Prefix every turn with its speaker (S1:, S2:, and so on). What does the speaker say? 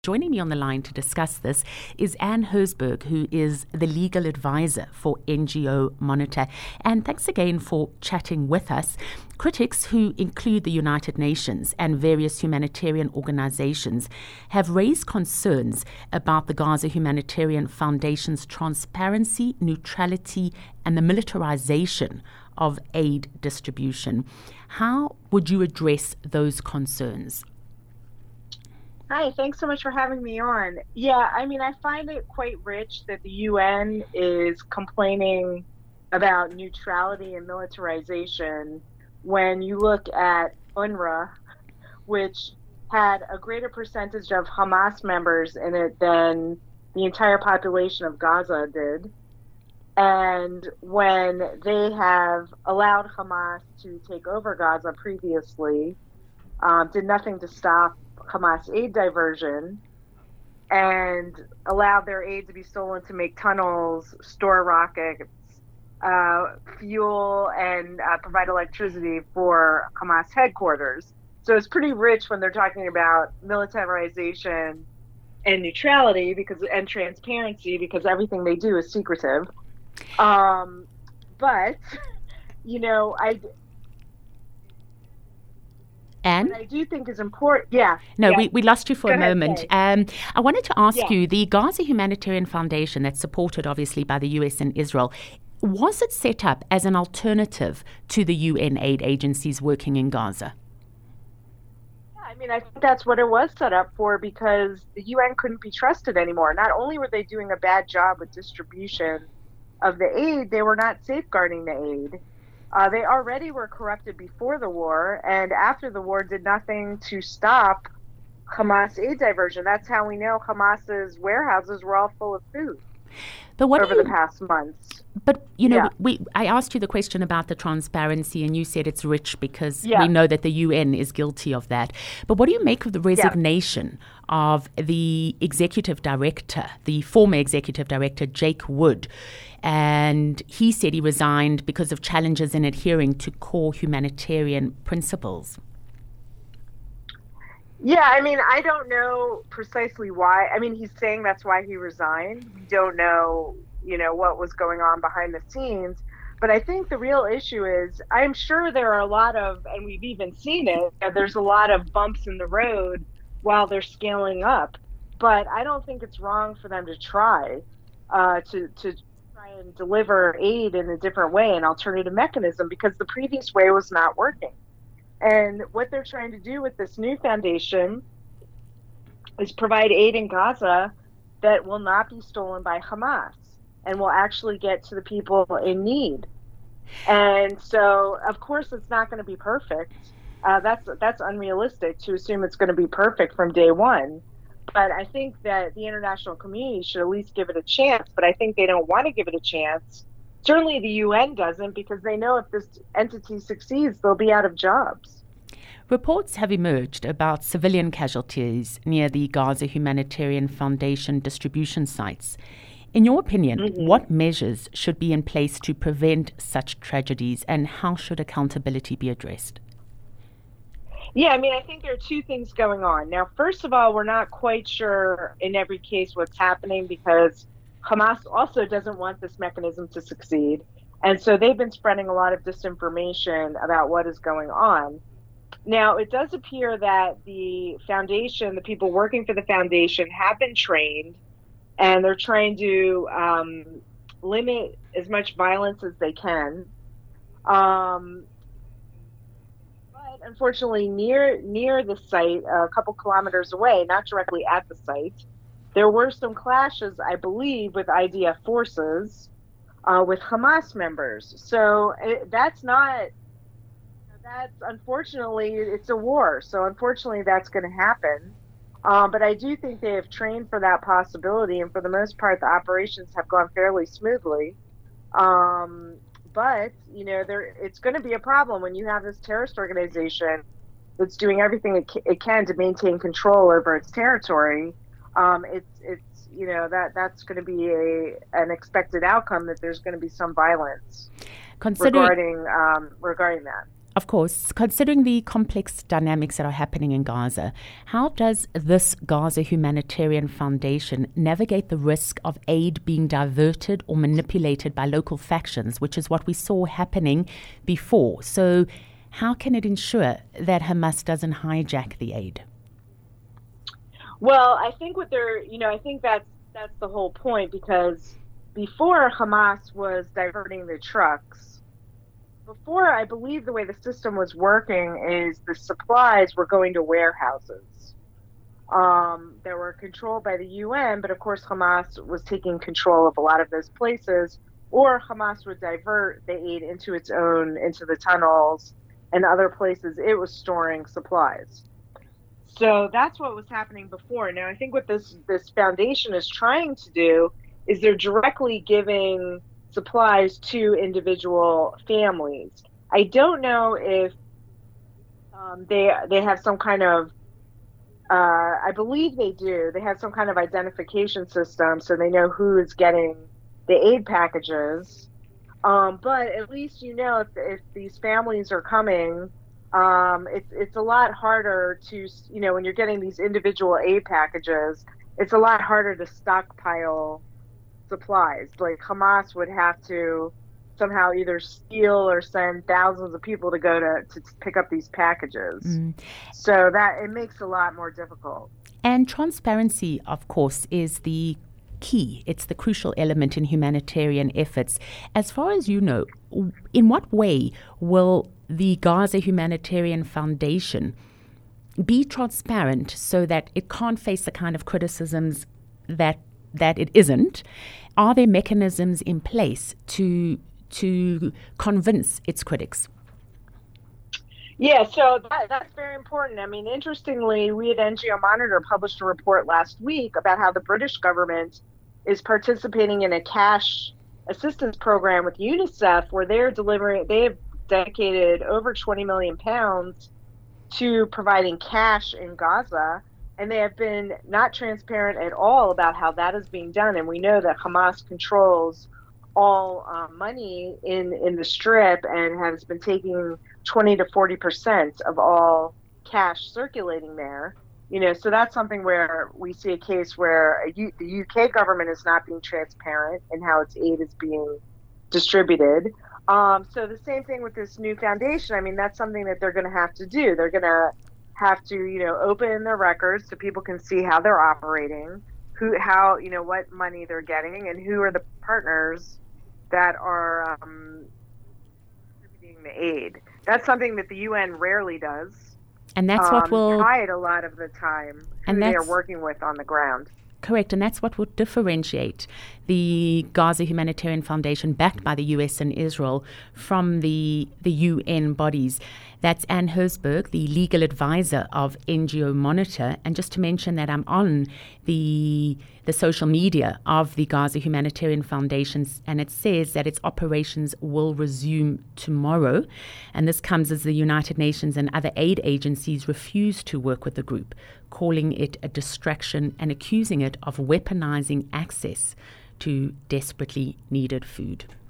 S1: Joining me on the line to discuss this is Anne Herzberg, who is the legal advisor for NGO Monitor. And thanks again for chatting with us. Critics, who include the United Nations and various humanitarian organizations, have raised concerns about the Gaza Humanitarian Foundation's transparency, neutrality, and the militarization of aid distribution. How would you address those concerns?
S2: Hi, thanks so much for having me on. Yeah, I mean, I find it quite rich that the UN is complaining about neutrality and militarization when you look at UNRWA, which had a greater percentage of Hamas members in it than the entire population of Gaza did. And when they have allowed Hamas to take over Gaza previously, did nothing to stop Hamas aid diversion and allowed their aid to be stolen to make tunnels, store rockets, fuel, and provide electricity for Hamas headquarters. So it's pretty rich when they're talking about militarization and neutrality and transparency, because everything they do is secretive. But, you know,
S1: Anne?
S2: What I do think is important. Yeah.
S1: No,
S2: yeah.
S1: We lost you for a moment. I wanted to ask you, the Gaza Humanitarian Foundation, that's supported obviously by the US and Israel, was it set up as an alternative to the UN aid agencies working in Gaza?
S2: Yeah, I mean, I think that's what it was set up for, because the UN couldn't be trusted anymore. Not only were they doing a bad job with distribution of the aid, they were not safeguarding the aid. They already were corrupted before the war, and after the war did nothing to stop Hamas aid diversion. That's how we know Hamas's warehouses were all full of food over the past months.
S1: But, you know, I asked you the question about the transparency, and you said it's rich because we know that the UN is guilty of that. But what do you make of the resignation of the executive director, the former executive director, Jake Wood? And he said he resigned because of challenges in adhering to core humanitarian principles.
S2: Yeah, I mean, I don't know precisely why. I mean, he's saying that's why he resigned. We don't know, you know, what was going on behind the scenes. But I think the real issue is, I'm sure there are a lot of, and we've even seen it, there's a lot of bumps in the road while they're scaling up. But I don't think it's wrong for them to try to try and deliver aid in a different way, an alternative mechanism, because the previous way was not working. And what they're trying to do with this new foundation is provide aid in Gaza that will not be stolen by Hamas and will actually get to the people in need. And so, of course, it's not going to be perfect. That's unrealistic to assume it's going to be perfect from day one. But I think that the international community should at least give it a chance. But I think they don't want to give it a chance. Certainly the UN doesn't, because they know if this entity succeeds, they'll be out of jobs.
S1: Reports have emerged about civilian casualties near the Gaza Humanitarian Foundation distribution sites. In your opinion, what measures should be in place to prevent such tragedies, and how should accountability be addressed?
S2: Yeah, I mean, I think there are two things going on. Now, first of all, we're not quite sure in every case what's happening, because Hamas also doesn't want this mechanism to succeed. And so they've been spreading a lot of disinformation about what is going on. Now, it does appear that the foundation, the people working for the foundation, have been trained, and they're trying to limit as much violence as they can. But unfortunately, near the site, a couple kilometers away, not directly at the site, there were some clashes, I believe, with IDF forces, with Hamas members. So that's unfortunately, it's a war. So unfortunately, that's going to happen. But I do think they have trained for that possibility. And for the most part, the operations have gone fairly smoothly. But, you know, it's going to be a problem when you have this terrorist organization that's doing everything it can to maintain control over its territory. It's you know, that's going to be an expected outcome, that there's going to be some violence regarding that.
S1: Of course, considering the complex dynamics that are happening in Gaza, how does this Gaza Humanitarian Foundation navigate the risk of aid being diverted or manipulated by local factions, which is what we saw happening before? So how can it ensure that Hamas doesn't hijack the aid?
S2: Well, I think I think that's the whole point, because before Hamas was diverting the trucks, before, I believe the way the system was working is the supplies were going to warehouses that were controlled by the UN, but of course Hamas was taking control of a lot of those places, or Hamas would divert the aid into the tunnels and other places it was storing supplies. So that's what was happening before. Now, I think what this foundation is trying to do is they're directly giving supplies to individual families. I don't know if they have some kind of, I believe they do. They have some kind of identification system, so they know who is getting the aid packages. But at least if these families are coming, it's a lot harder to, when you're getting these individual aid packages, it's a lot harder to stockpile supplies. Like Hamas would have to somehow either steal or send thousands of people to go to pick up these packages. So that it makes it a lot more difficult.
S1: And transparency, of course, is the key. It's the crucial element in humanitarian efforts. As far as you know, in what way will the Gaza Humanitarian Foundation be transparent so that it can't face the kind of criticisms that it isn't? Are there mechanisms in place to convince its critics?
S2: Yeah, so that's very important. I mean, interestingly, we at NGO Monitor published a report last week about how the British government is participating in a cash assistance program with UNICEF, where they have dedicated over 20 million pounds to providing cash in Gaza. And they have been not transparent at all about how that is being done. And we know that Hamas controls all money in the Strip and has been taking 20 to 40% of all cash circulating there. So that's something where we see a case where the UK government is not being transparent in how its aid is being distributed. So the same thing with this new foundation. I mean, that's something that they're going to have to do. They're going to have to, open their records so people can see how they're operating, what money they're getting, and who are the partners that are distributing the aid. That's something that the UN rarely does.
S1: And that's what will
S2: hide a lot of the time who they are working with on the ground.
S1: Correct, and that's what would differentiate the Gaza Humanitarian Foundation, backed by the US and Israel, from the UN bodies. That's Anne Herzberg, the legal advisor of NGO Monitor. And just to mention that I'm on the social media of the Gaza Humanitarian Foundation, and it says that its operations will resume tomorrow. And this comes as the United Nations and other aid agencies refuse to work with the group, calling it a distraction and accusing it of weaponizing access to desperately needed food.